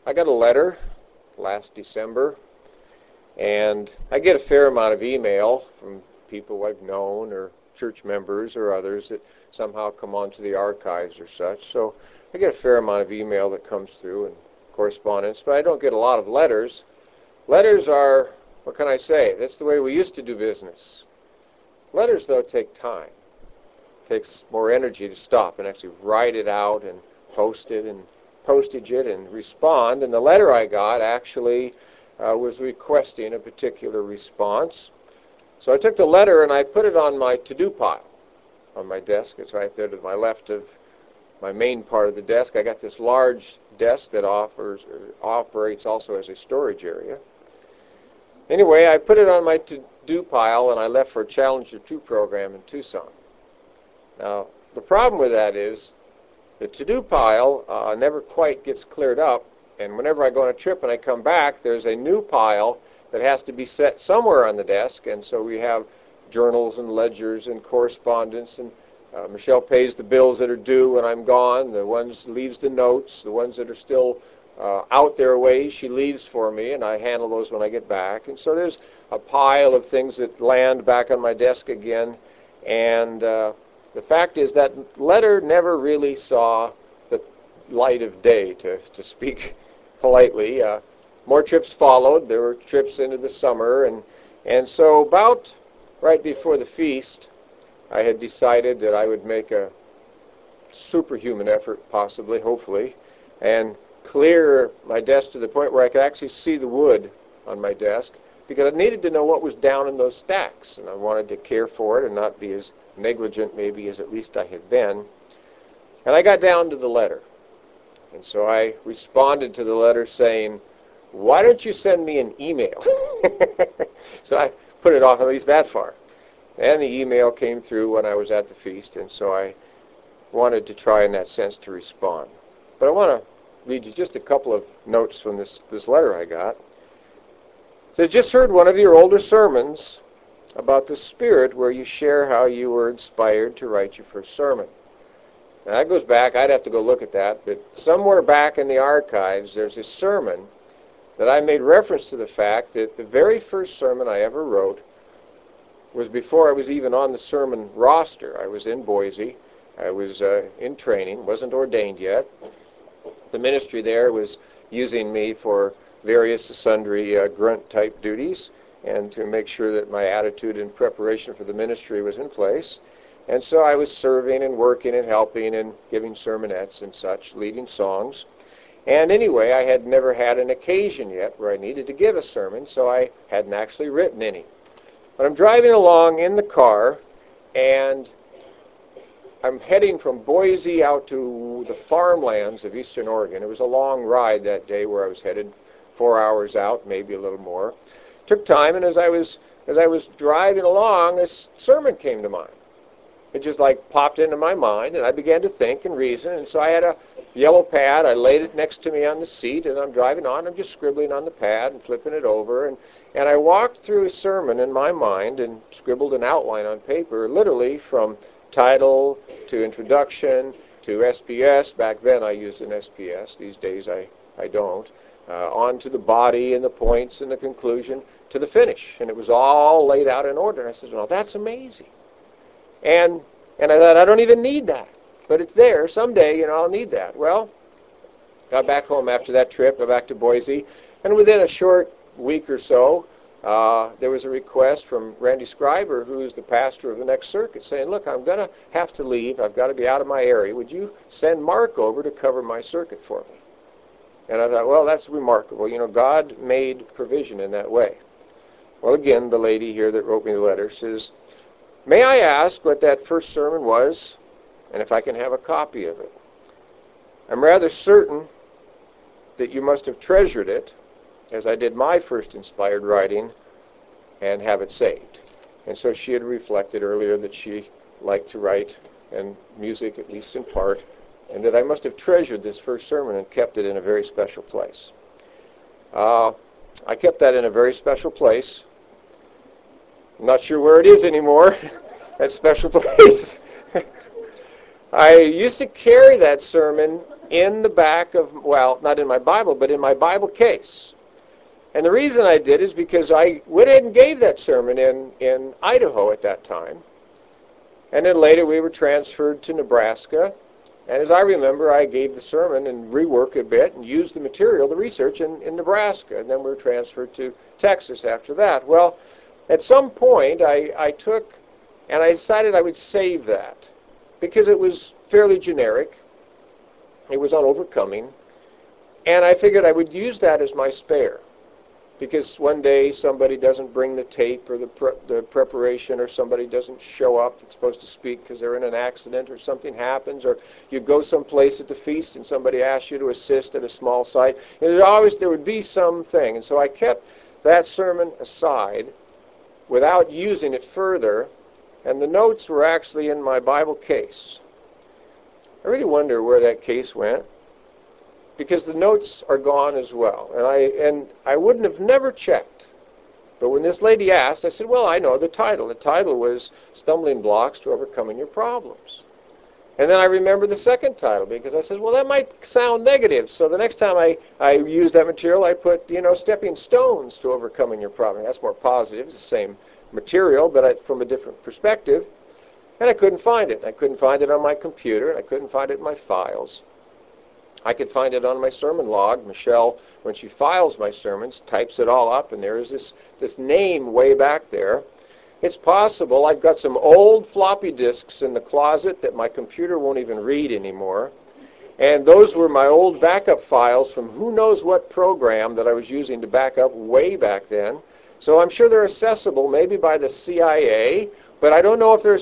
I got a letter last December, and I get a fair amount of email from people I've known or church members or others that somehow come onto the archives or such. So I get a fair amount of email that comes through and correspondence, but I don't get a lot of letters. Letters are, what can I say? That's the way we used to do business. Letters, though, take time. It takes more energy to stop and actually write it out and post it and postage it and respond. And the letter I got actually was requesting a particular response. So I took the letter and I put it on my to-do pile on my desk. It's right there to my left of my main part of the desk. I got this large desk that operates also as a storage area. Anyway, I put it on my to-do pile and I left for a Challenger 2 program in Tucson. Now, the problem with that is the to-do pile never quite gets cleared up, and whenever I go on a trip and I come back, there's a new pile that has to be set somewhere on the desk, and so we have journals and ledgers and correspondence, and Michelle pays the bills that are due when I'm gone, the ones leaves the notes, the ones that are still out their way, she leaves for me, and I handle those when I get back. And so there's a pile of things that land back on my desk again, and the fact is that letter never really saw the light of day, to speak politely. More trips followed. There were trips into the summer, and so about right before the feast, I had decided that I would make a superhuman effort, possibly, hopefully, and clear my desk to the point where I could actually see the wood on my desk, because I needed to know what was down in those stacks, and I wanted to care for it and not be as negligent maybe as at least I had been. And I got down to the letter, and so I responded to the letter saying, "Why don't you send me an email?" So I put it off at least that far. And the email came through when I was at the feast, and so I wanted to try in that sense to respond. But I want to read you just a couple of notes from this letter I got. It said, "Just heard one of your older sermons about the Spirit where you share how you were inspired to write your first sermon." Now that goes back, I'd have to go look at that, but somewhere back in the archives there's a sermon that I made reference to the fact that the very first sermon I ever wrote was before I was even on the sermon roster. I was in Boise. I was in training, wasn't ordained yet. The ministry there was using me for various sundry grunt-type duties and to make sure that my attitude and preparation for the ministry was in place. And so I was serving and working and helping and giving sermonettes and such, leading songs. And anyway, I had never had an occasion yet where I needed to give a sermon, so I hadn't actually written any. But I'm driving along in the car, and I'm heading from Boise out to the farmlands of eastern Oregon. It was a long ride that day where I was headed, 4 hours out, maybe a little more. Took time, and as I was driving along, this sermon came to mind. It just like popped into my mind, and I began to think and reason. And so I had a yellow pad. I laid it next to me on the seat, and I'm driving on. I'm just scribbling on the pad and flipping it over. And I walked through a sermon in my mind and scribbled an outline on paper, literally from title to introduction to SPS. Back then I used an SPS. These days I don't. On to the body and the points and the conclusion to the finish. And it was all laid out in order. And I said, well, that's amazing. And I thought, I don't even need that. But it's there. Someday, I'll need that. Well, got back home after that trip, got back to Boise, and within a short week or so, there was a request from Randy Scriber, who's the pastor of the next circuit, saying, look, I'm going to have to leave. I've got to be out of my area. Would you send Mark over to cover my circuit for me? And I thought, well, that's remarkable. God made provision in that way. Well, again, the lady here that wrote me the letter says, may I ask what that first sermon was, and if I can have a copy of it? I'm rather certain that you must have treasured it, as I did my first inspired writing, and have it saved. And so she had reflected earlier that she liked to write, and music, at least in part, and that I must have treasured this first sermon and kept it in a very special place. I kept that in a very special place. I'm not sure where it is anymore, that special place. I used to carry that sermon in the back of, well, not in my Bible, but in my Bible case. And the reason I did is because I went ahead and gave that sermon in Idaho at that time. And then later we were transferred to Nebraska. And as I remember, I gave the sermon and reworked a bit and used the material, the research in Nebraska. And then we were transferred to Texas after that. Well, at some point I took and I decided I would save that because it was fairly generic. It was on overcoming. And I figured I would use that as my spare. Because one day somebody doesn't bring the tape or the preparation, or somebody doesn't show up that's supposed to speak because they're in an accident or something happens, or you go someplace at the feast and somebody asks you to assist at a small site. And there would be something. And so I kept that sermon aside without using it further, and the notes were actually in my Bible case. I really wonder where that case went, because the notes are gone as well. And I wouldn't have never checked. But when this lady asked, I said, well, I know the title. The title was Stumbling Blocks to Overcoming Your Problems. And then I remembered the second title, because I said, well, that might sound negative. So the next time I used that material, I put, Stepping Stones to Overcoming Your Problem. That's more positive. It's the same material, but from a different perspective. And I couldn't find it. I couldn't find it on my computer, and I couldn't find it in my files. I could find it on my sermon log. Michelle, when she files my sermons, types it all up, and there is this name way back there. It's possible I've got some old floppy disks in the closet that my computer won't even read anymore. And those were my old backup files from who knows what program that I was using to back up way back then. So I'm sure they're accessible maybe by the CIA, but I don't know if they're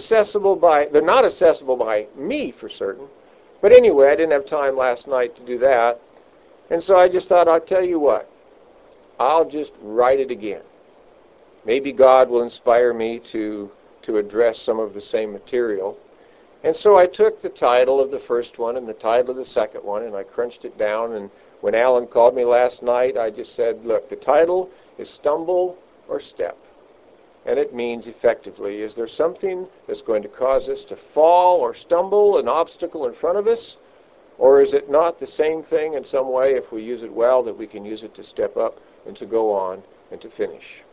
not accessible by me for certain. But anyway, I didn't have time last night to do that. And so I just thought, I'll tell you what, I'll just write it again. Maybe God will inspire me to address some of the same material. And so I took the title of the first one and the title of the second one, and I crunched it down. And when Alan called me last night, I just said, look, the title is Stumble or Step. And it means, effectively, is there something that's going to cause us to fall or stumble, an obstacle in front of us? Or is it not the same thing in some way, if we use it well, that we can use it to step up and to go on and to finish?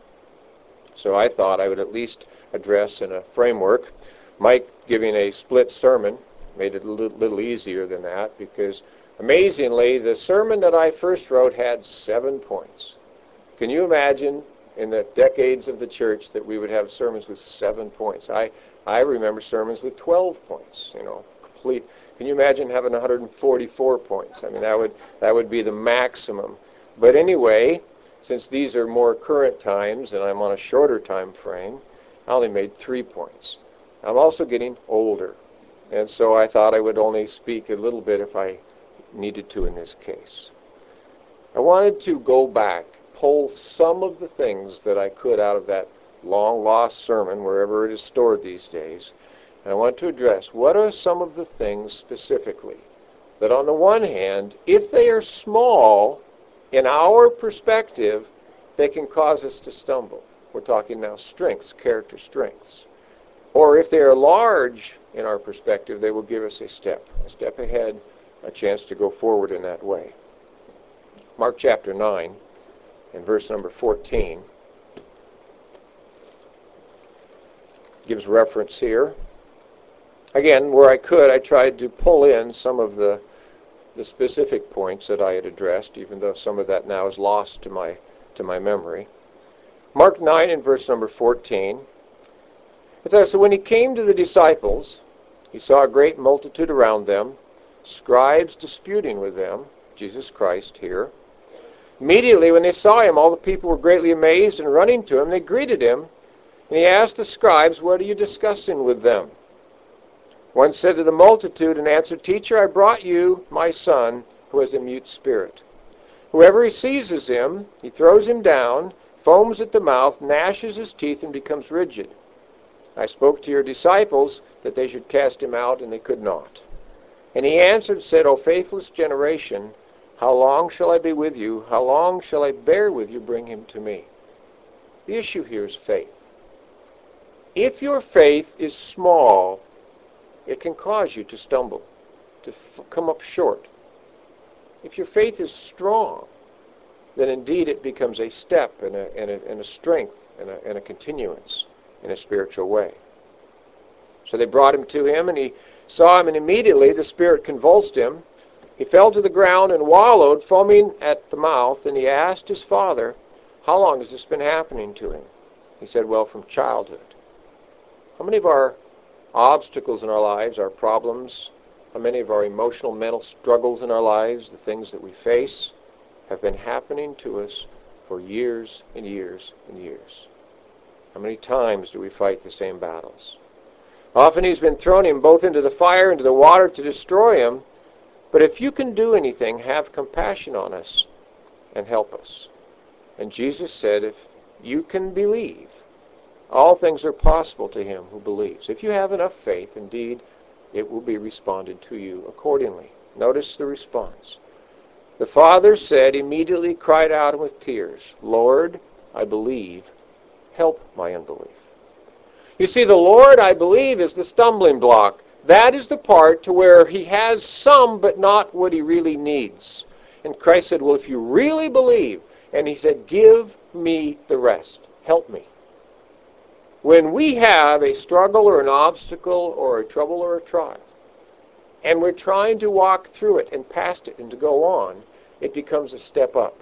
So I thought I would at least address in a framework. Mike giving a split sermon made it a little easier than that, because amazingly, the sermon that I first wrote had 7 points. Can you imagine in the decades of the church that we would have sermons with 7 points? I remember sermons with 12 points, complete. Can you imagine having 144 points? I mean, that would be the maximum. But anyway, since these are more current times and I'm on a shorter time frame, I only made 3 points. I'm also getting older, and so I thought I would only speak a little bit if I needed to in this case. I wanted to go back, pull some of the things that I could out of that long-lost sermon, wherever it is stored these days, and I want to address what are some of the things specifically that, on the one hand, if they are small, in our perspective, they can cause us to stumble. We're talking now strengths, character strengths. Or if they are large in our perspective, they will give us a step ahead, a chance to go forward in that way. Mark chapter 9 and verse number 14 gives reference here. Again, where I could, I tried to pull in some of the specific points that I had addressed, even though some of that now is lost to my memory. Mark 9 and verse number 14. It says, so when he came to the disciples, he saw a great multitude around them, scribes disputing with them, Jesus Christ here. Immediately when they saw him, all the people were greatly amazed, and running to him, they greeted him. And he asked the scribes, what are you discussing with them? One said to the multitude and answered, Teacher, I brought you my son, who has a mute spirit. Whoever seizes him, he throws him down, foams at the mouth, gnashes his teeth, and becomes rigid. I spoke to your disciples that they should cast him out, and they could not. And he answered and said, O faithless generation, how long shall I be with you? How long shall I bear with you? Bring him to me. The issue here is faith. If your faith is small, it can cause you to stumble, to come up short. if your faith is strong, then indeed it becomes a step and a strength and a continuance in a spiritual way. So they brought him to him, and he saw him, and immediately the spirit convulsed him. He fell to the ground and wallowed, foaming at the mouth, and he asked his father, "How long has this been happening to him?" He said, "Well, from childhood." How many of our obstacles in our lives, our problems, how many of our emotional, mental struggles in our lives, the things that we face, have been happening to us for years and years and years? How many times do we fight the same battles? Often he's been thrown him both into the fire, into the water to destroy him. But if you can do anything, have compassion on us and help us. And Jesus said, if you can believe, all things are possible to him who believes. If you have enough faith, indeed, it will be responded to you accordingly. Notice the response. The father said, immediately cried out with tears, "Lord, I believe, help my unbelief." You see, the Lord, I believe, is the stumbling block. That is the part to where he has some, but not what he really needs. And Christ said, well, if you really believe, and he said, give me the rest. Help me. When we have a struggle or an obstacle or a trouble or a trial, and we're trying to walk through it and past it and to go on, it becomes a step up.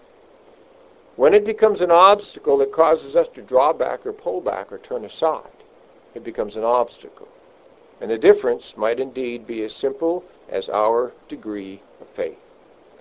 When it becomes an obstacle that causes us to draw back or pull back or turn aside, it becomes an obstacle. And the difference might indeed be as simple as our degree of faith.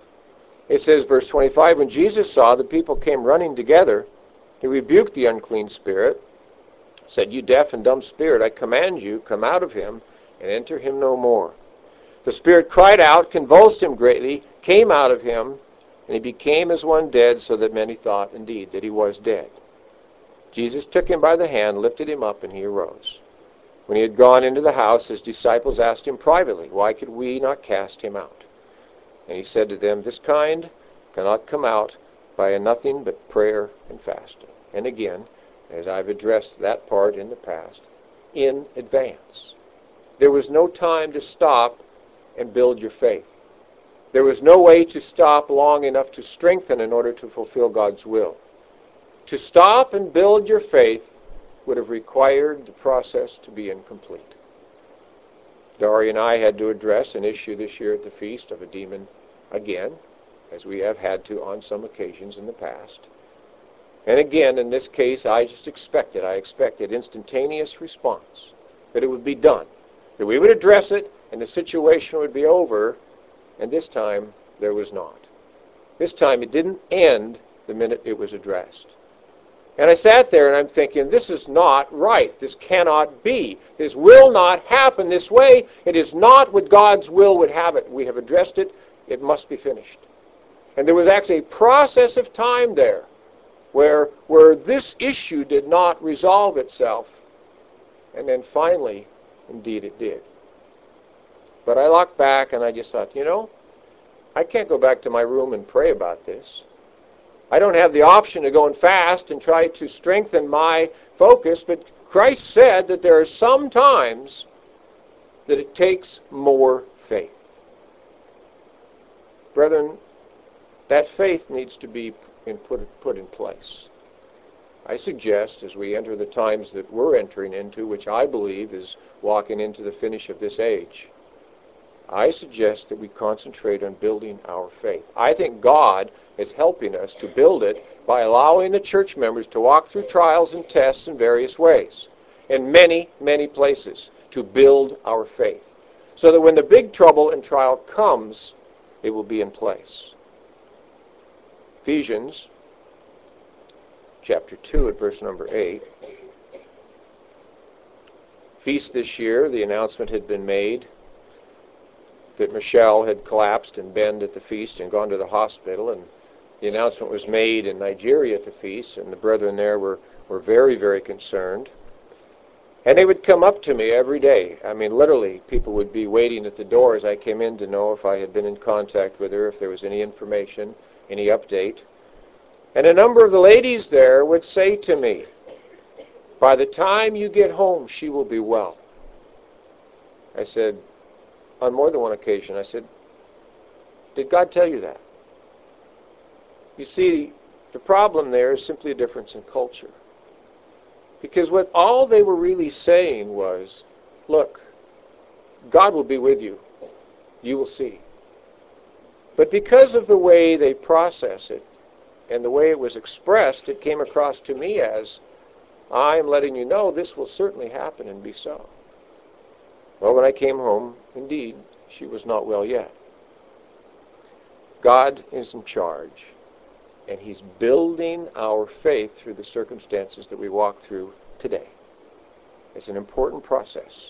It says, verse 25, when Jesus saw the people came running together, he rebuked the unclean spirit, said, "You deaf and dumb spirit, I command you, come out of him and enter him no more." The spirit cried out, convulsed him greatly, came out of him, and he became as one dead, so that many thought indeed that he was dead. Jesus took him by the hand, lifted him up, and he arose. When he had gone into the house, his disciples asked him privately, "Why could we not cast him out?" And he said to them, "This kind cannot come out by nothing but prayer and fasting." And again, as I've addressed that part in the past, in advance. There was no time to stop and build your faith. There was no way to stop long enough to strengthen in order to fulfill God's will. To stop and build your faith would have required the process to be incomplete. Dory and I had to address an issue this year at the feast of a demon again, as we have had to on some occasions in the past. And again, in this case, I expected instantaneous response, that it would be done, that we would address it and the situation would be over, and this time there was not. This time it didn't end the minute it was addressed. And I sat there and I'm thinking, this is not right. This cannot be. This will not happen this way. It is not what God's will would have it. We have addressed it. It must be finished. And there was actually a process of time there where this issue did not resolve itself. And then finally, indeed it did. But I looked back and I just thought, I can't go back to my room and pray about this. I don't have the option to go and fast and try to strengthen my focus, but Christ said that there are some times that it takes more faith. Brethren, that faith needs to be put in place. I suggest, as we enter the times that we're entering into, which I believe is walking into the finish of this age, I suggest that we concentrate on building our faith. I think God is helping us to build it by allowing the church members to walk through trials and tests in various ways, in many, many places, to build our faith, so that when the big trouble and trial comes, it will be in place. Ephesians chapter 2 at verse number 8. Feast this year, the announcement had been made that Michelle had collapsed and been at the feast and gone to the hospital, and the announcement was made in Nigeria at the feast, and the brethren there were very, very concerned. And they would come up to me every day. I mean, literally, people would be waiting at the door as I came in to know if I had been in contact with her, if there was any information, any update. And a number of the ladies there would say to me, "By the time you get home, she will be well." I said, on more than one occasion, I said, "Did God tell you that?" You see, the problem there is simply a difference in culture. Because what all they were really saying was, look, God will be with you. You will see. But because of the way they process it and the way it was expressed, it came across to me as, I am letting you know this will certainly happen and be so. Well, when I came home, indeed, she was not well yet. God is in charge, and He's building our faith through the circumstances that we walk through today. It's an important process.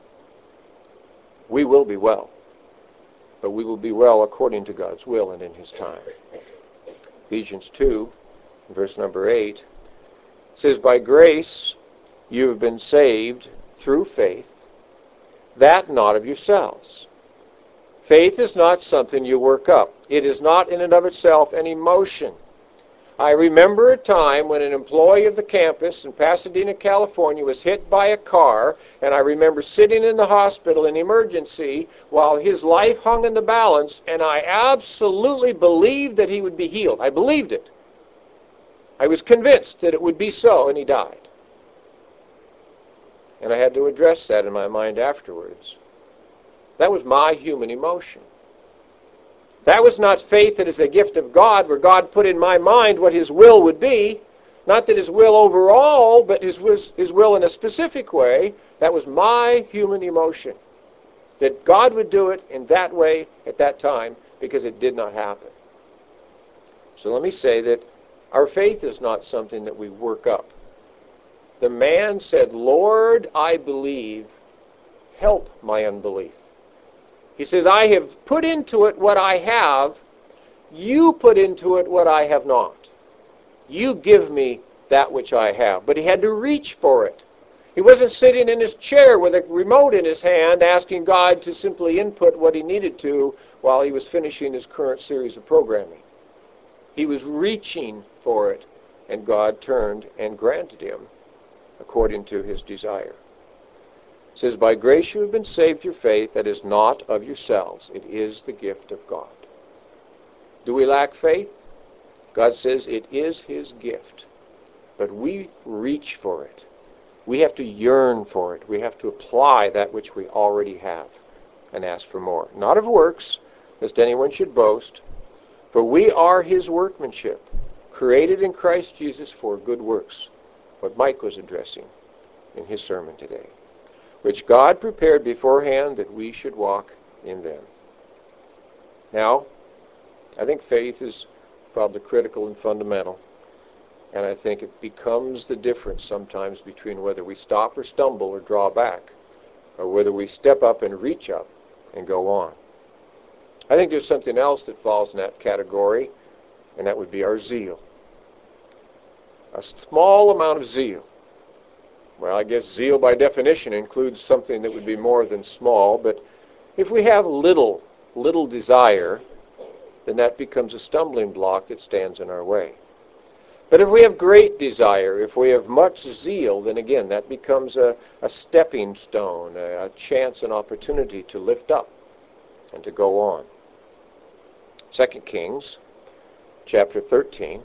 We will be well, but we will be well according to God's will and in His time. Ephesians 2, verse number 8, says, by grace you have been saved through faith, that not of yourselves. Faith is not something you work up. It is not in and of itself an emotion. I remember a time when an employee of the campus in Pasadena, California was hit by a car, and I remember sitting in the hospital in emergency while his life hung in the balance, and I absolutely believed that he would be healed. I believed it. I was convinced that it would be so, and he died. And I had to address that in my mind afterwards. That was my human emotion. That was not faith that is a gift of God, where God put in my mind what His will would be. Not that His will overall, but His will in a specific way. That was my human emotion. That God would do it in that way at that time, because it did not happen. So let me say that our faith is not something that we work up. The man said, Lord, I believe, help my unbelief. He says, I have put into it what I have. You put into it what I have not. You give me that which I have. But he had to reach for it. He wasn't sitting in his chair with a remote in his hand asking God to simply input what he needed to while he was finishing his current series of programming. He was reaching for it, and God turned and granted him according to his desire. It says, by grace you have been saved through faith, that is not of yourselves. It is the gift of God. Do we lack faith? God says it is His gift. But we reach for it. We have to yearn for it. We have to apply that which we already have and ask for more. Not of works, lest anyone should boast. For we are His workmanship, created in Christ Jesus for good works. What Mike was addressing in his sermon today, which God prepared beforehand that we should walk in them. Now, I think faith is probably critical and fundamental, and I think it becomes the difference sometimes between whether we stop or stumble or draw back, or whether we step up and reach up and go on. I think there's something else that falls in that category, and that would be our zeal. A small amount of zeal. Well, I guess zeal by definition includes something that would be more than small, but if we have little desire, then that becomes a stumbling block that stands in our way. But if we have great desire, if we have much zeal, then again, that becomes a stepping stone, a chance, an opportunity to lift up and to go on. 2 Kings chapter 13.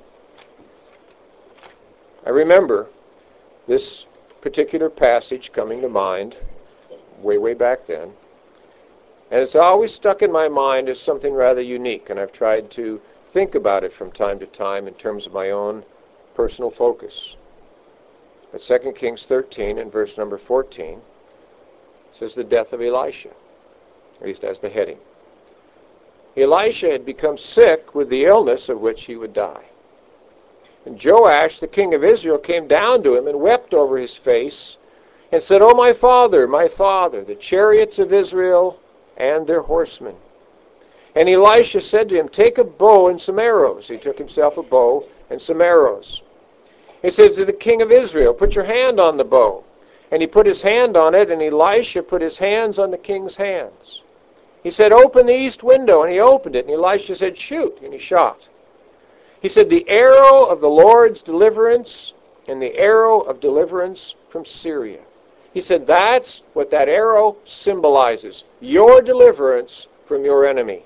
I remember this particular passage coming to mind way back then, and it's always stuck in my mind as something rather unique, and I've tried to think about it from time to time in terms of my own personal focus. But 2 Kings 13 and verse number 14 says the death of Elisha, at least as the heading. Elisha had become sick with the illness of which he would die. And Joash, the king of Israel, came down to him and wept over his face and said, O my father, the chariots of Israel and their horsemen. And Elisha said to him, take a bow and some arrows. He took himself a bow and some arrows. He said to the king of Israel, put your hand on the bow. And he put his hand on it, and Elisha put his hands on the king's hands. He said, open the east window, and he opened it. And Elisha said, shoot, and he shot. He said, the arrow of the Lord's deliverance and the arrow of deliverance from Syria. He said, that's what that arrow symbolizes, your deliverance from your enemy.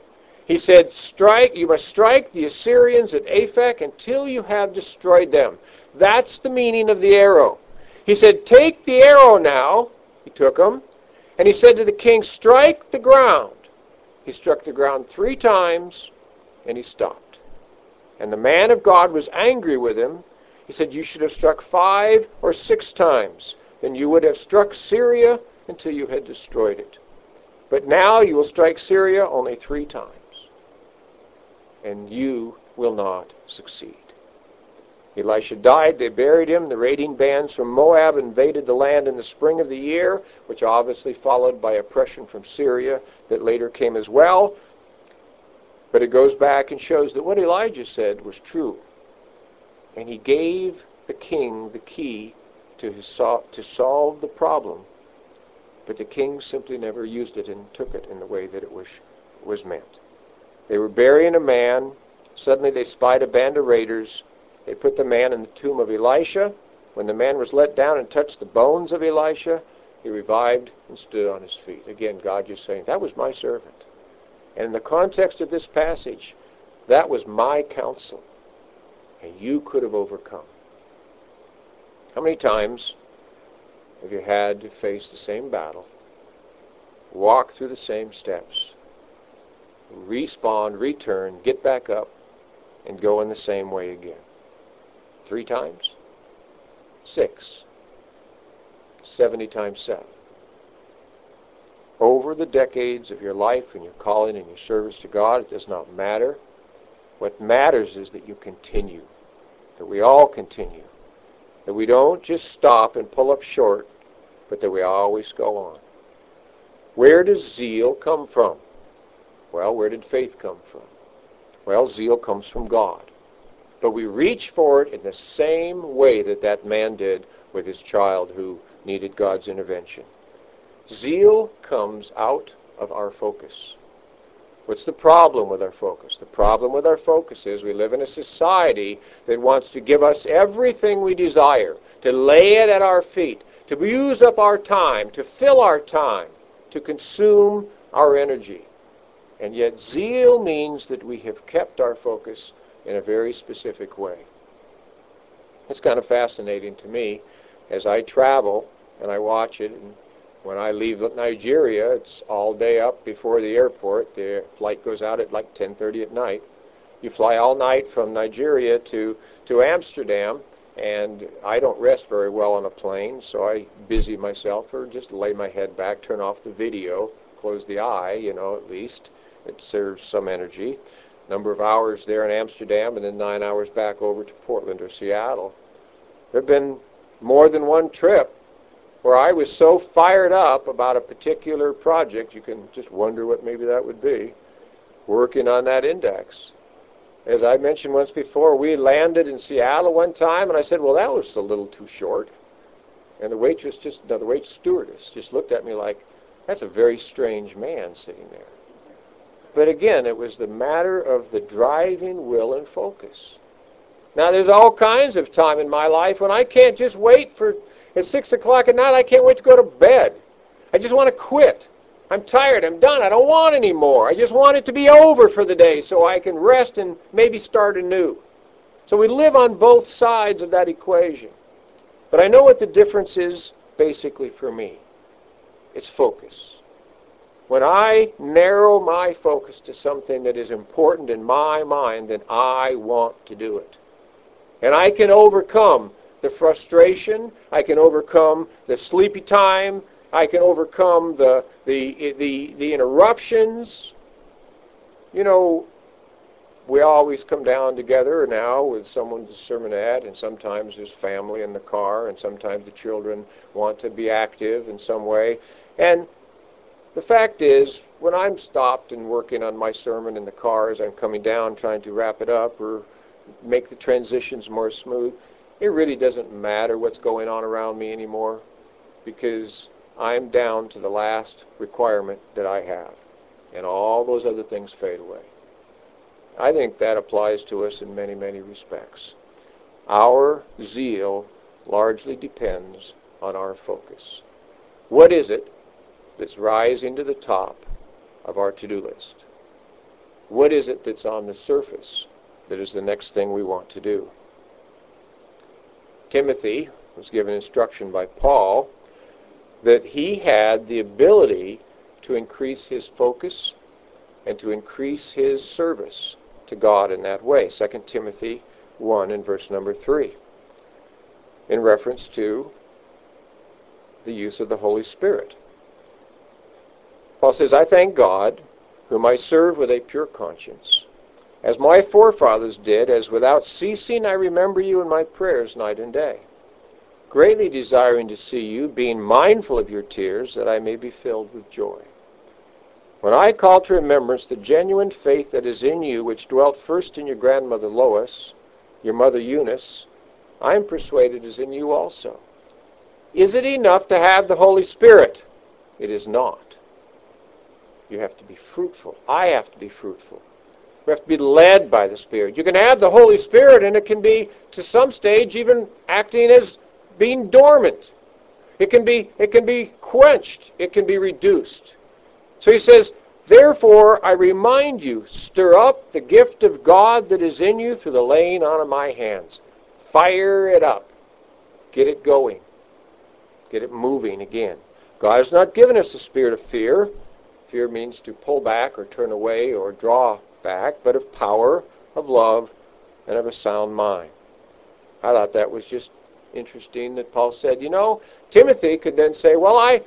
He said, you must strike the Assyrians at Aphek until you have destroyed them. That's the meaning of the arrow. He said, take the arrow now. He took them. And he said to the king, strike the ground. He struck the ground 3 times, and he stopped. And the man of God was angry with him. He said, you should have struck 5 or 6 times. Then you would have struck Syria until you had destroyed it. But now you will strike Syria only 3 times. And you will not succeed. Elisha died. They buried him. The raiding bands from Moab invaded the land in the spring of the year, which obviously followed by oppression from Syria that later came as well. But it goes back and shows that what Elijah said was true. And he gave the king the key to solve the problem. But the king simply never used it and took it in the way that it was meant. They were burying a man. Suddenly they spied a band of raiders. They put the man in the tomb of Elisha. When the man was let down and touched the bones of Elisha, he revived and stood on his feet. Again, God just saying, that was my servant. And in the context of this passage, that was my counsel. And you could have overcome. How many times have you had to face the same battle, walk through the same steps, respawn, return, get back up, and go in the same way again? 3 times? 6? 70 times 7? Over the decades of your life and your calling and your service to God, it does not matter. What matters is that you continue, that we all continue, that we don't just stop and pull up short, but that we always go on. Where does zeal come from? Well, where did faith come from? Well, zeal comes from God. But we reach for it in the same way that that man did with his child who needed God's intervention. Zeal comes out of our focus. What's the problem with our focus? The problem with our focus is we live in a society that wants to give us everything we desire, to lay it at our feet, to use up our time, to fill our time, to consume our energy. And yet zeal means that we have kept our focus in a very specific way. It's kind of fascinating to me as I travel and I watch it. And when I leave Nigeria, it's all day up before the airport. The flight goes out at like 10:30 at night. You fly all night from Nigeria to Amsterdam, and I don't rest very well on a plane, so I busy myself or just lay my head back, turn off the video, close the eye, at least. It serves some energy. Number of hours there in Amsterdam, and then 9 hours back over to Portland or Seattle. There have been more than one trip where I was so fired up about a particular project, you can just wonder what maybe that would be, working on that index. As I mentioned once before, we landed in Seattle one time, and I said, well, that was a little too short. And the wait stewardess just looked at me like, that's a very strange man sitting there. But again, it was the matter of the driving will and focus. Now, there's all kinds of time in my life when I can't just wait at 6 o'clock at night, I can't wait to go to bed. I just want to quit. I'm tired. I'm done. I don't want any more. I just want it to be over for the day so I can rest and maybe start anew. So we live on both sides of that equation. But I know what the difference is basically for me. It's focus. When I narrow my focus to something that is important in my mind, then I want to do it. And I can overcome the frustration. I can overcome the sleepy time. I can overcome the interruptions. We always come down together now with someone's sermonette, and sometimes there's family in the car, and sometimes the children want to be active in some way. And the fact is, when I'm stopped and working on my sermon in the car as I'm coming down trying to wrap it up or make the transitions more smooth, it really doesn't matter what's going on around me anymore, because I'm down to the last requirement that I have, and all those other things fade away. I think that applies to us in many, many respects. Our zeal largely depends on our focus. What is it that's rising to the top of our to-do list? What is it that's on the surface that is the next thing we want to do? Timothy was given instruction by Paul that he had the ability to increase his focus and to increase his service to God in that way. 2 Timothy 1 and verse number 3, in reference to the use of the Holy Spirit. Paul says, I thank God, whom I serve with a pure conscience, as my forefathers did, as without ceasing I remember you in my prayers night and day, greatly desiring to see you, being mindful of your tears, that I may be filled with joy. When I call to remembrance the genuine faith that is in you, which dwelt first in your grandmother Lois, your mother Eunice, I am persuaded is in you also. Is it enough to have the Holy Spirit? It is not. You have to be fruitful. I have to be fruitful. We have to be led by the Spirit. You can have the Holy Spirit, and it can be, to some stage, even acting as being dormant. It can be quenched. It can be reduced. So he says, therefore I remind you, stir up the gift of God that is in you through the laying on of my hands. Fire it up. Get it going. Get it moving again. God has not given us a spirit of fear. Fear means to pull back or turn away or draw back, but of power, of love, and of a sound mind. I thought that was just interesting that Paul said, Timothy could then say, well, I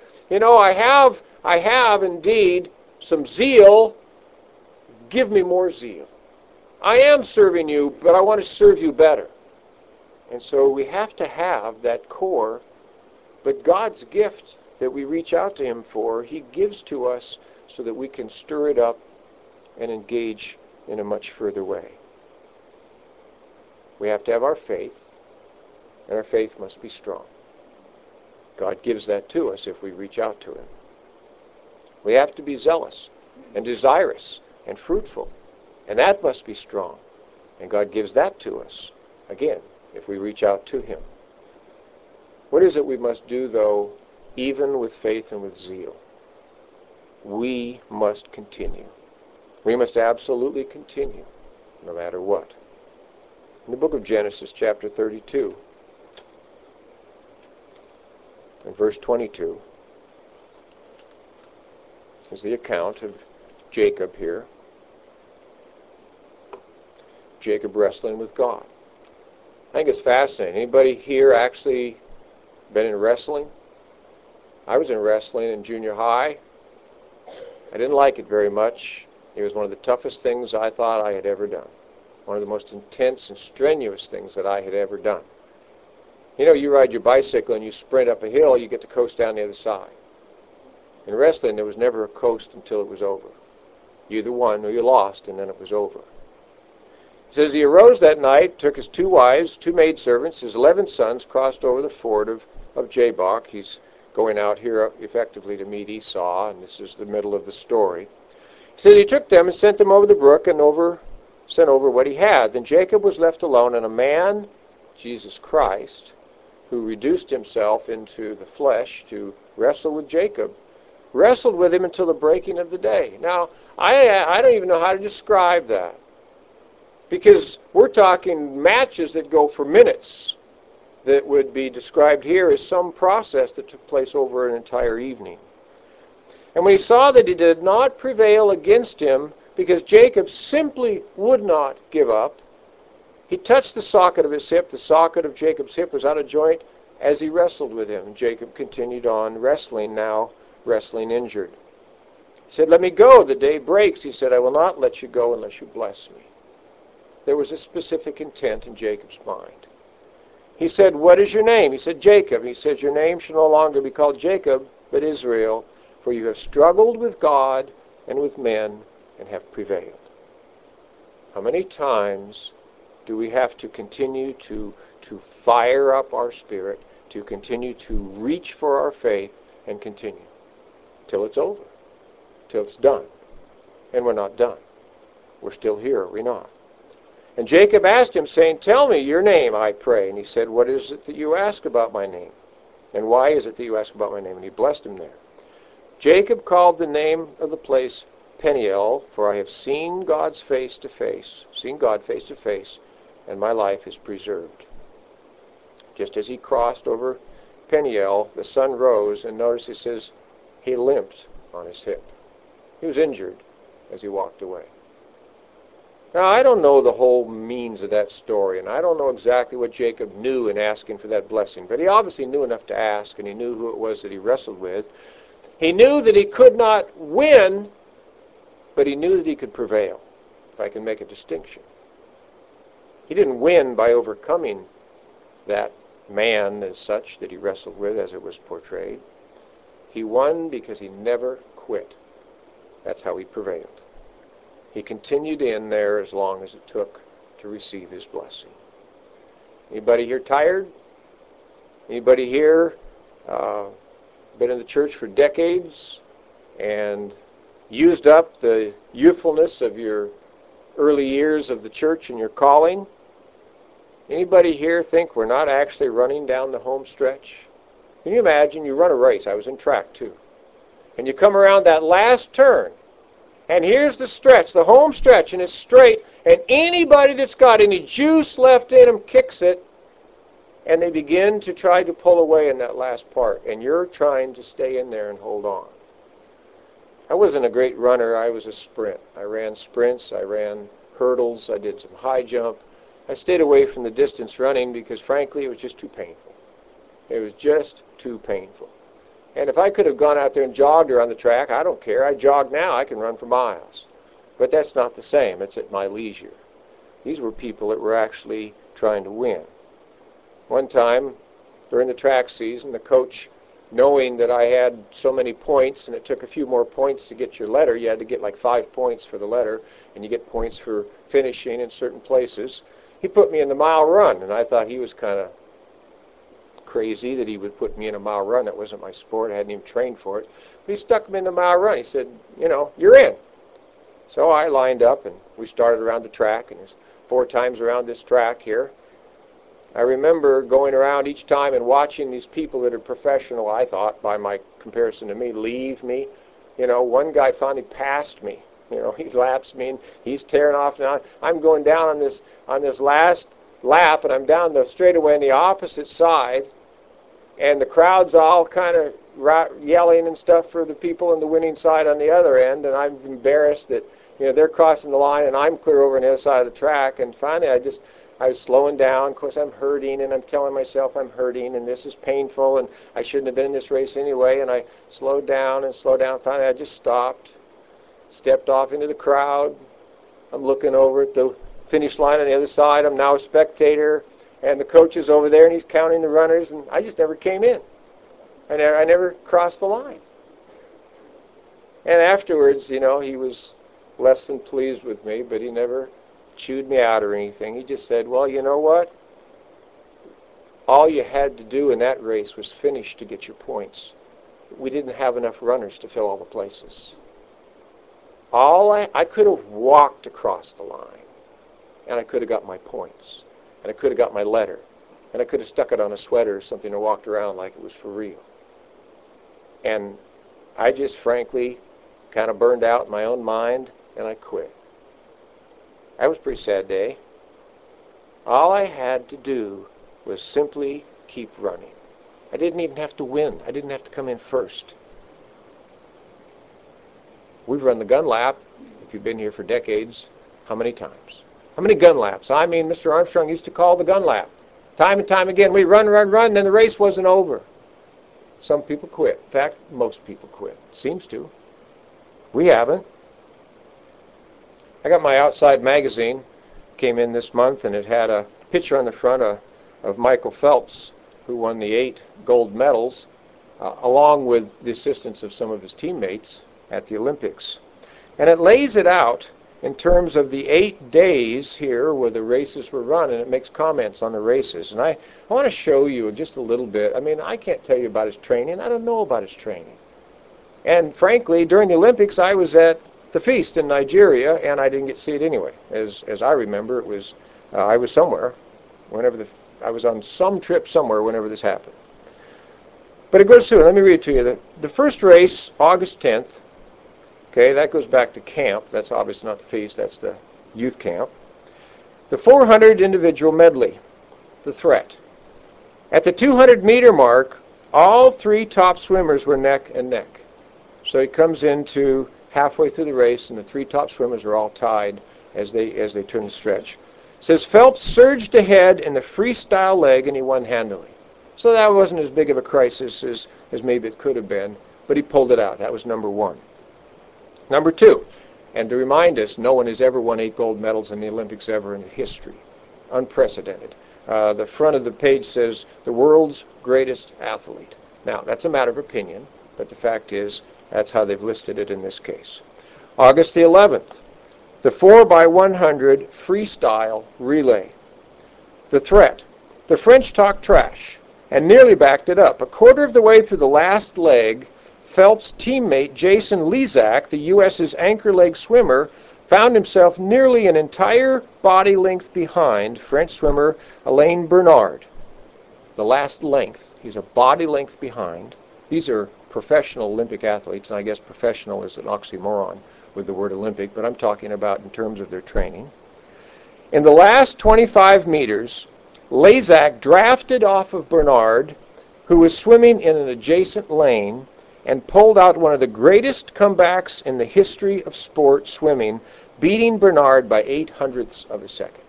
have indeed some zeal. Give me more zeal. I am serving you, but I want to serve you better. And so we have to have that core, but God's gift that we reach out to him for, he gives to us so that we can stir it up and engage in a much further way. We have to have our faith, and our faith must be strong. God gives that to us if we reach out to him. We have to be zealous and desirous and fruitful, and that must be strong. And God gives that to us, again, if we reach out to him. What is it we must do, though, even with faith and with zeal? We must continue. We must absolutely continue, no matter what. In the book of Genesis, chapter 32, and verse 22, is the account of Jacob here. Jacob wrestling with God. I think it's fascinating. Anybody here actually been in wrestling? I was in wrestling in junior high. I didn't like it very much. It was one of the toughest things I thought I had ever done. One of the most intense and strenuous things that I had ever done. You ride your bicycle and you sprint up a hill, you get to coast down the other side. In wrestling, there was never a coast until it was over. You either won or you lost, and then it was over. He says, he arose that night, took his 2 wives, 2 maidservants, his 11 sons, crossed over the ford of Jabbok. He's going out here effectively to meet Esau, and this is the middle of the story. He says he took them and sent them over the brook and sent over what he had. Then Jacob was left alone, and a man, Jesus Christ, who reduced himself into the flesh to wrestle with Jacob, wrestled with him until the breaking of the day. Now, I don't even know how to describe that, because we're talking matches that go for minutes that would be described here as some process that took place over an entire evening. And when he saw that he did not prevail against him, because Jacob simply would not give up, he touched the socket of his hip. The socket of Jacob's hip was out of joint as he wrestled with him. And Jacob continued on wrestling, now wrestling injured. He said, let me go, the day breaks. He said, I will not let you go unless you bless me. There was a specific intent in Jacob's mind. He said, what is your name? He said, Jacob. He says, your name shall no longer be called Jacob, but Israel, for you have struggled with God and with men and have prevailed. How many times do we have to continue to fire up our spirit, to continue to reach for our faith and continue till it's over, till it's done? And we're not done. We're still here, are we not? And Jacob asked him, saying, tell me your name, I pray. And he said, what is it that you ask about my name? And why is it that you ask about my name? And he blessed him there. Jacob called the name of the place Peniel, for I have seen God's face to face, and my life is preserved. Just as he crossed over Peniel, the sun rose, and notice it says he limped on his hip. He was injured as he walked away. Now, I don't know the whole means of that story, and I don't know exactly what Jacob knew in asking for that blessing, but he obviously knew enough to ask, and he knew who it was that he wrestled with. He knew that he could not win, but he knew that he could prevail, if I can make a distinction. He didn't win by overcoming that man as such that he wrestled with, as it was portrayed. He won because he never quit. That's how he prevailed. He continued in there as long as it took to receive his blessing. Anybody here tired? Anybody here been in the church for decades and used up the youthfulness of your early years of the church and your calling? Anybody here think we're not actually running down the home stretch? Can you imagine? You run a race. I was in track too. And you come around that last turn, and here's the stretch, the home stretch, and it's straight, and anybody that's got any juice left in them kicks it, and they begin to try to pull away in that last part, and you're trying to stay in there and hold on. I wasn't a great runner. I was a sprint. I ran sprints. I ran hurdles. I did some high jump. I stayed away from the distance running because, frankly, it was just too painful. It was just too painful. And if I could have gone out there and jogged around the track, I don't care. I jog now. I can run for miles. But that's not the same. It's at my leisure. These were people that were actually trying to win. One time, during the track season, the coach, knowing that I had so many points, and it took a few more points to get your letter, you had to get like 5 points for the letter, and you get points for finishing in certain places, he put me in the mile run, and I thought he was kind of crazy that he would put me in a mile run. That wasn't my sport. I hadn't even trained for it. But he stuck me in the mile run. He said, you're in. So I lined up, and we started around the track, and there's 4 times around this track here. I remember going around each time and watching these people that are professional, I thought, by my comparison to me, leave me. One guy finally passed me. He laps me, and he's tearing off now. I'm going down on this last lap, and I'm down the straightaway on the opposite side, and the crowd's all kind of yelling and stuff for the people on the winning side on the other end, and I'm embarrassed that they're crossing the line and I'm clear over on the other side of the track. And finally I was slowing down. Of course, I'm hurting, and I'm telling myself I'm hurting, and this is painful, and I shouldn't have been in this race anyway. And I slowed down and slowed down. Finally, I just stopped, stepped off into the crowd. I'm looking over at the finish line on the other side. I'm now a spectator, and the coach is over there, and he's counting the runners, and I just never came in. I never crossed the line. And afterwards, he was less than pleased with me, but he never chewed me out or anything. He just said, well, you know what? All you had to do in that race was finish to get your points. We didn't have enough runners to fill all the places. I could have walked across the line, and I could have got my points, and I could have got my letter, and I could have stuck it on a sweater or something and walked around like it was for real. And I just frankly kind of burned out in my own mind, and I quit. That was a pretty sad day. All I had to do was simply keep running. I didn't even have to win. I didn't have to come in first. We've run the gun lap, if you've been here for decades, how many times? How many gun laps? I mean, Mr. Armstrong used to call the gun lap. Time and time again, we run, and then the race wasn't over. Some people quit. In fact, most people quit. Seems to. We haven't. I got my Outside magazine, came in this month, and it had a picture on the front of Michael Phelps, who won the 8 gold medals, along with the assistance of some of his teammates at the Olympics. And it lays it out in terms of the 8 days here where the races were run, and it makes comments on the races. And I want to show you just a little bit. I mean, I can't tell you about his training. I don't know about his training. And frankly, during the Olympics, I was at the feast in Nigeria, and I didn't get to see it anyway. As I remember, it was I was somewhere whenever I was on some trip somewhere whenever this happened. But it goes through. Let me read it to you. The first race, August 10th, Okay, that goes back to camp. That's obviously not the feast. That's the youth camp. The 400 individual medley, the threat. At the 200-meter mark, all three top swimmers were neck and neck. So he comes into halfway through the race, and the three top swimmers are all tied as they turn the stretch. It says Phelps surged ahead in the freestyle leg, and he won handily. So that wasn't as big of a crisis as maybe it could have been, but he pulled it out. That was number one. Number two, and to remind us, no one has ever won 8 gold medals in the Olympics ever in history. Unprecedented. The front of the page says, the world's greatest athlete. Now, that's a matter of opinion, but the fact is, that's how they've listed it in this case. August the 11th, the 4x100 freestyle relay. The threat. The French talked trash and nearly backed it up. A quarter of the way through the last leg, Phelps' teammate Jason Lezak, the U.S.'s anchor leg swimmer, found himself nearly an entire body length behind French swimmer Alain Bernard. The last length, he's a body length behind. These are professional Olympic athletes, and I guess professional is an oxymoron with the word Olympic, but I'm talking about in terms of their training. In the last 25 meters, Lezak drafted off of Bernard, who was swimming in an adjacent lane, and pulled out one of the greatest comebacks in the history of sport swimming, beating Bernard by 0.08 of a second.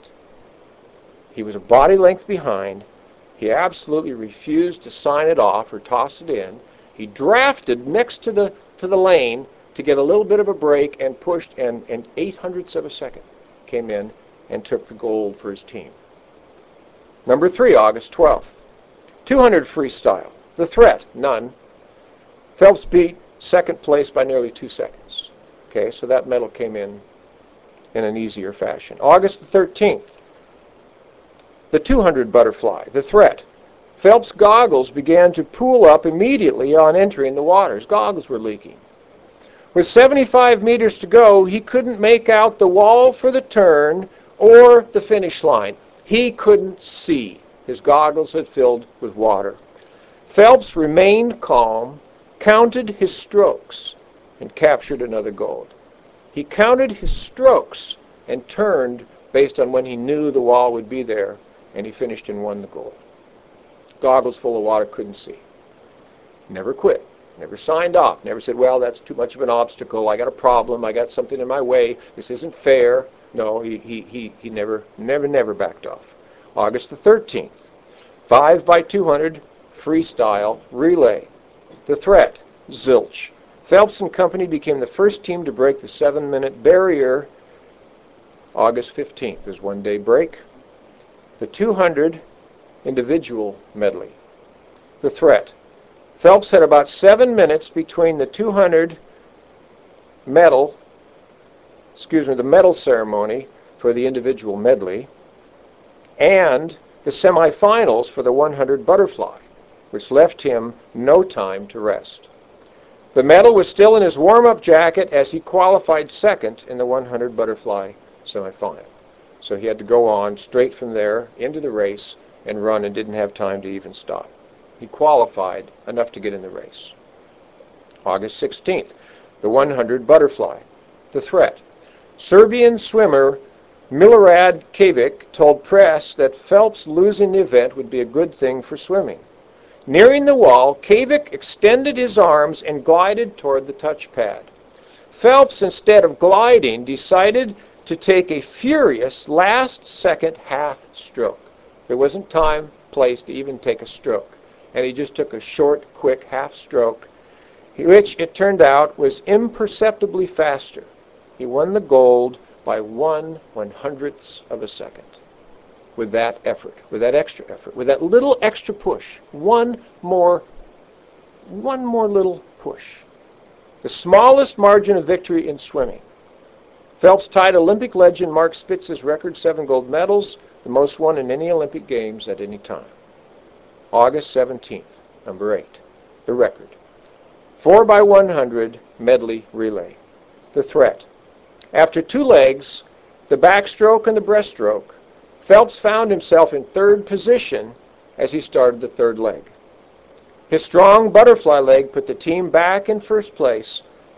He was a body length behind. He absolutely refused to sign it off or toss it in. He drafted next to the lane to get a little bit of a break and pushed, and 0.08 of a second came in and took the gold for his team. Number 3, August 12th. 200 freestyle. The threat, none. Phelps beat second place by nearly 2 seconds. Okay, so that medal came in an easier fashion. August the 13th. The 200 butterfly. The threat. Phelps' goggles began to pool up immediately on entering the water. His goggles were leaking. With 75 meters to go, he couldn't make out the wall for the turn or the finish line. He couldn't see. His goggles had filled with water. Phelps remained calm, counted his strokes, and captured another gold. He counted his strokes and turned based on when he knew the wall would be there, and he finished and won the gold. Goggles full of water, couldn't see. Never quit. Never signed off. Never said, well, that's too much of an obstacle. I got a problem. I got something in my way. This isn't fair. No, he never backed off. August the 13th, 5x200 freestyle relay. The threat, zilch. Phelps and company became the first team to break the 7-minute barrier. August 15th, there's 1 day break. The 200 individual medley. The threat. Phelps had about 7 minutes between the 200 medal ceremony for the individual medley and the semifinals for the 100 butterfly, which left him no time to rest. The medal was still in his warm-up jacket as he qualified second in the 100 butterfly semifinal. So he had to go on straight from there into the race and run, and didn't have time to even stop. He qualified enough to get in the race. August 16th, the 100 butterfly. The threat. Serbian swimmer Milorad Čević told press that Phelps losing the event would be a good thing for swimming. Nearing the wall, Čević extended his arms and glided toward the touchpad. Phelps, instead of gliding, decided to take a furious last-second half stroke. There wasn't time, place to even take a stroke. And he just took a short, quick half stroke, which it turned out was imperceptibly faster. He won the gold by 1/100th of a second. With that effort, with that extra effort, with that little extra push, one more little push. The smallest margin of victory in swimming. Phelps tied Olympic legend Mark Spitz's record 7 gold medals, the most won in any Olympic Games at any time. August 17th, number 8, the record. 4x100 medley relay. The threat. After 2 legs, the backstroke and the breaststroke, Phelps found himself in 3rd position as he started the 3rd leg. His strong butterfly leg put the team back in 1st place,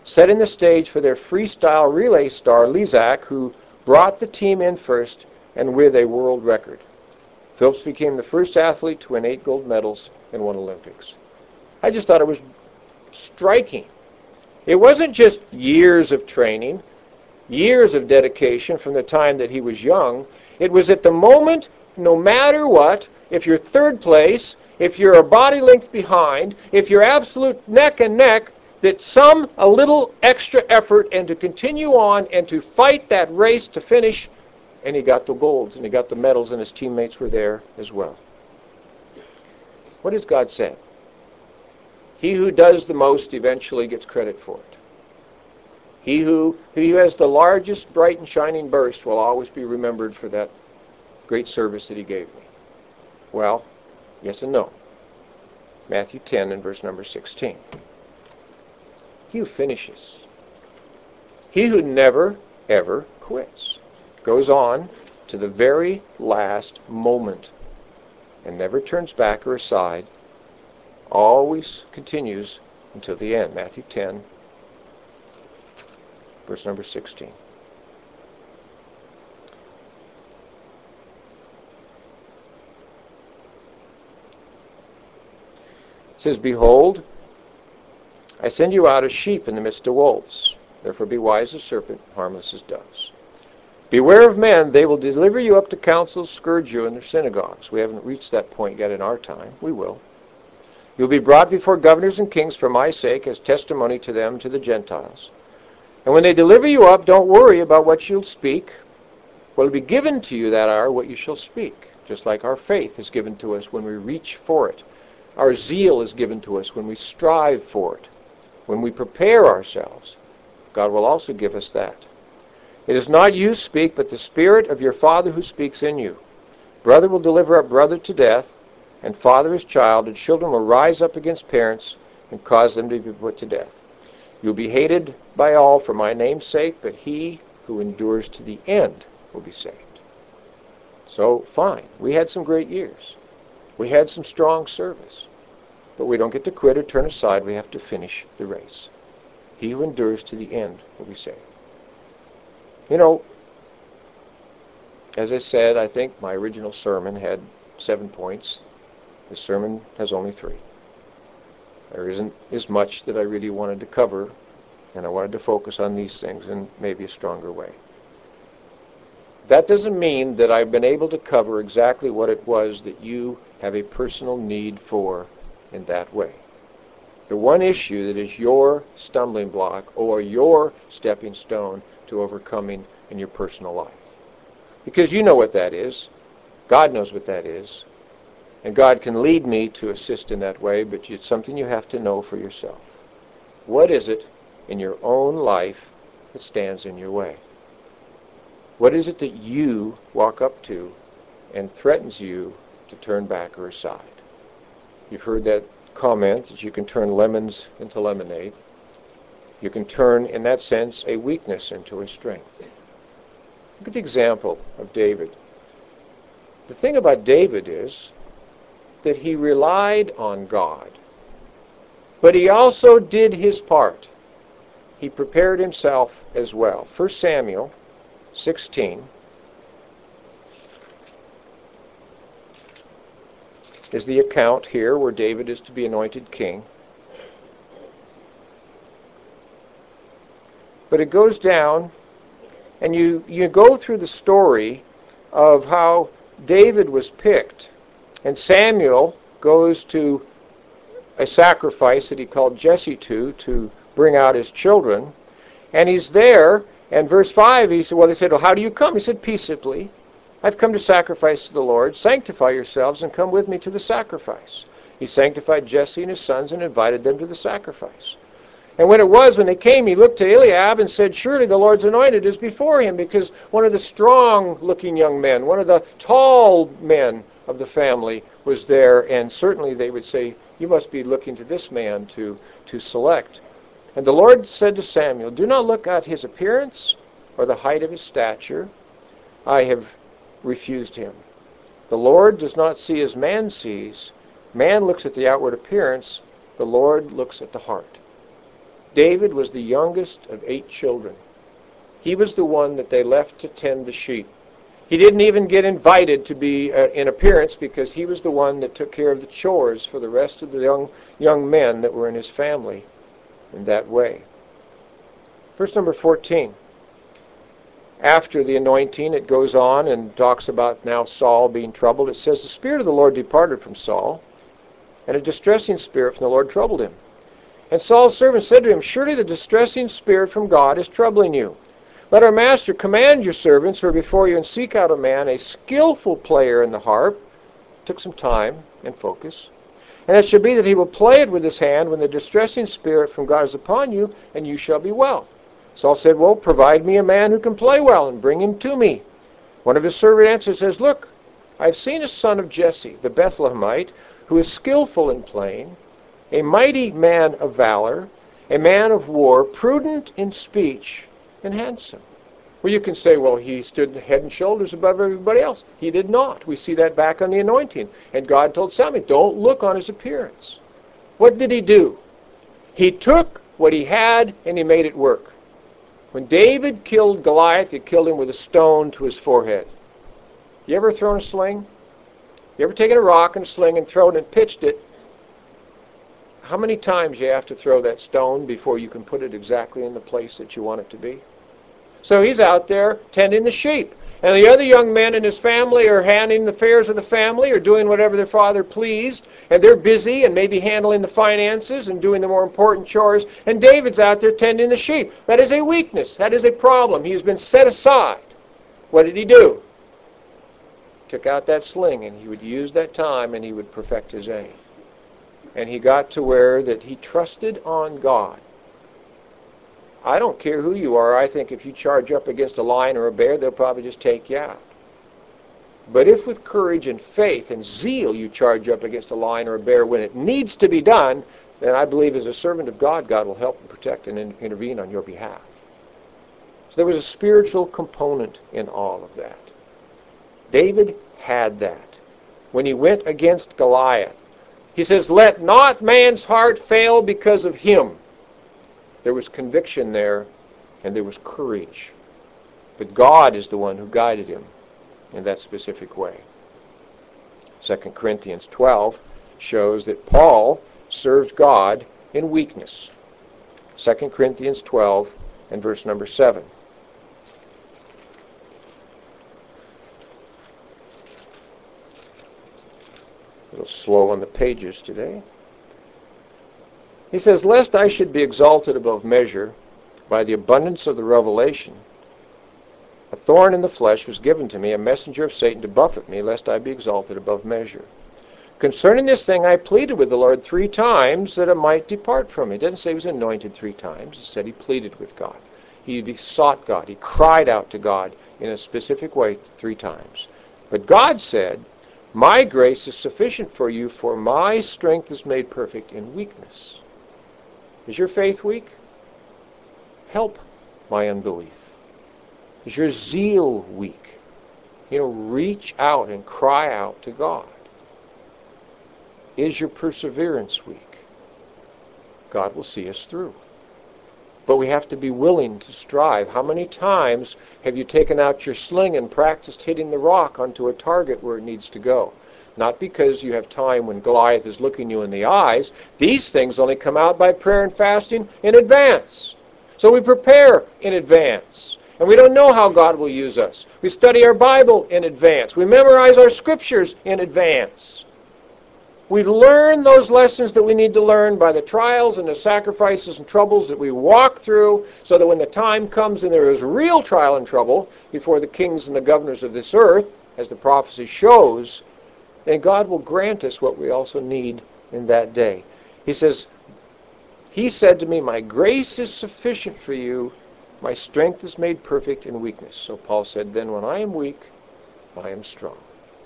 setting the stage for their freestyle relay star, Lezak, who brought the team in first and with a world record. Phelps became the first athlete to win 8 gold medals in one Olympics. I just thought it was striking. It wasn't just years of training, years of dedication from the time that he was young. It was at the moment, no matter what, if you're third place, if you're a body length behind, if you're absolute neck and neck, that a little extra effort and to continue on and to fight that race to finish, and he got the golds and he got the medals and his teammates were there as well. What has God said? He who does the most eventually gets credit for it. He who has the largest bright and shining burst will always be remembered for that great service that he gave me. Well, yes and no. Matthew 10 and verse number 16. He who finishes, he who never, ever quits, goes on to the very last moment and never turns back or aside, always continues until the end. Matthew 10, verse number 16. It says, "Behold, I send you out as sheep in the midst of wolves. Therefore be wise as serpent, harmless as doves. Beware of men, they will deliver you up to councils, scourge you in their synagogues." We haven't reached that point yet in our time. We will. "You'll be brought before governors and kings for my sake as testimony to them, to the Gentiles. And when they deliver you up, don't worry about what you'll speak. Well, it'll be given to you that hour what you shall speak, just like our faith is given to us when we reach for it. Our zeal is given to us when we strive for it. When we prepare ourselves, God will also give us that. It is not you speak, but the Spirit of your Father who speaks in you. Brother will deliver up brother to death, and father his child, and children will rise up against parents and cause them to be put to death. You will be hated by all for my name's sake, but he who endures to the end will be saved." So, fine. We had some great years. We had some strong service. But we don't get to quit or turn aside. We have to finish the race. He who endures to the end will be saved. You know, as I said, I think my original sermon had 7 points. This sermon has only 3. There isn't as much that I really wanted to cover, and I wanted to focus on these things in maybe a stronger way. That doesn't mean that I've been able to cover exactly what it was that you have a personal need for in that way. The one issue that is your stumbling block or your stepping stone to overcoming in your personal life. Because you know what that is. God knows what that is. And God can lead me to assist in that way, but it's something you have to know for yourself. What is it in your own life that stands in your way? What is it that you walk up to and threatens you to turn back or aside? You've heard that comment that you can turn lemons into lemonade. You can turn, in that sense, a weakness into a strength. Look at the example of David. The thing about David is that he relied on God, but he also did his part. He prepared himself as well. 1 Samuel 16 is the account here where David is to be anointed king. But it goes down, and you go through the story of how David was picked. And Samuel goes to a sacrifice that he called Jesse to bring out his children. And he's there, and verse 5, they said, well, how do you come? He said, peaceably. I've come to sacrifice to the Lord. Sanctify yourselves and come with me to the sacrifice. He sanctified Jesse and his sons and invited them to the sacrifice. And when they came, he looked to Eliab and said, surely the Lord's anointed is before him, because one of the strong-looking young men, one of the tall men of the family was there, and certainly they would say, you must be looking to this man to select. And the Lord said to Samuel, do not look at his appearance or the height of his stature. I have refused him. The Lord does not see as man sees. Man looks at the outward appearance. The Lord looks at the heart. David was the youngest of 8 children. He was the one that they left to tend the sheep. He didn't even get invited to be in appearance because he was the one that took care of the chores for the rest of the young men that were in his family in that way. Verse number 14. After the anointing, it goes on and talks about now Saul being troubled. It says, the Spirit of the Lord departed from Saul, and a distressing spirit from the Lord troubled him. And Saul's servant said to him, surely the distressing spirit from God is troubling you. Let our master command your servants who are before you, and seek out a man, a skillful player in the harp. Took some time and focus. And it shall be that he will play it with his hand when the distressing spirit from God is upon you, and you shall be well. Saul said, well, provide me a man who can play well, and bring him to me. One of his servants answered, says, look, I have seen a son of Jesse, the Bethlehemite, who is skillful in playing, a mighty man of valor, a man of war, prudent in speech, and handsome. Well, you can say, well, he stood head and shoulders above everybody else. He did not. We see that back on the anointing. And God told Samuel, don't look on his appearance. What did he do? He took what he had and he made it work. When David killed Goliath, he killed him with a stone to his forehead. You ever thrown a sling? You ever taken a rock and a sling and thrown it and pitched it? How many times you have to throw that stone before you can put it exactly in the place that you want it to be? So he's out there tending the sheep. And the other young men in his family are handling the affairs of the family or doing whatever their father pleased. And they're busy and maybe handling the finances and doing the more important chores. And David's out there tending the sheep. That is a weakness. That is a problem. He's been set aside. What did he do? Took out that sling, and he would use that time and he would perfect his aim. And he got to where that he trusted on God. I don't care who you are. I think if you charge up against a lion or a bear, they'll probably just take you out. But if with courage and faith and zeal you charge up against a lion or a bear when it needs to be done, then I believe as a servant of God, God will help and protect and intervene on your behalf. So there was a spiritual component in all of that. David had that. When he went against Goliath, he says, let not man's heart fail because of him. There was conviction there, and there was courage. But God is the one who guided him in that specific way. 2 Corinthians 12 shows that Paul served God in weakness. 2 Corinthians 12 and verse number 7. A little slow on the pages today. He says, lest I should be exalted above measure by the abundance of the revelation, a thorn in the flesh was given to me, a messenger of Satan to buffet me, lest I be exalted above measure. Concerning this thing I pleaded with the Lord 3 times that it might depart from me. It doesn't say he was anointed 3 times. It said he pleaded with God. He sought God. He cried out to God in a specific way 3 times. But God said, my grace is sufficient for you, for my strength is made perfect in weakness. Is your faith weak? Help my unbelief. Is your zeal weak? Reach out and cry out to God. Is your perseverance weak? God will see us through. But we have to be willing to strive. How many times have you taken out your sling and practiced hitting the rock onto a target where it needs to go? Not because you have time when Goliath is looking you in the eyes. These things only come out by prayer and fasting in advance. So we prepare in advance. And we don't know how God will use us. We study our Bible in advance. We memorize our scriptures in advance. We learn those lessons that we need to learn by the trials and the sacrifices and troubles that we walk through, so that when the time comes and there is real trial and trouble before the kings and the governors of this earth, as the prophecy shows, then God will grant us what we also need in that day. He says, he said to me, my grace is sufficient for you. My strength is made perfect in weakness. So Paul said, then when I am weak, I am strong.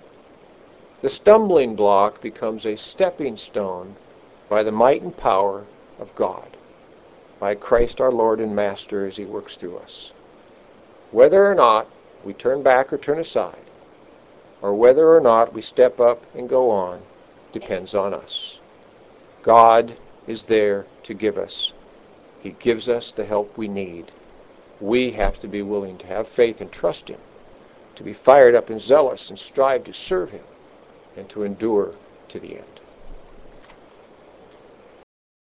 The stumbling block becomes a stepping stone by the might and power of God, by Christ our Lord and Master as he works through us. Whether or not we turn back or turn aside, or whether or not we step up and go on, depends on us. God is there to give us He gives us the help we need. We have to be willing to have faith and trust Him, to be fired up and zealous and strive to serve Him, and to endure to the end.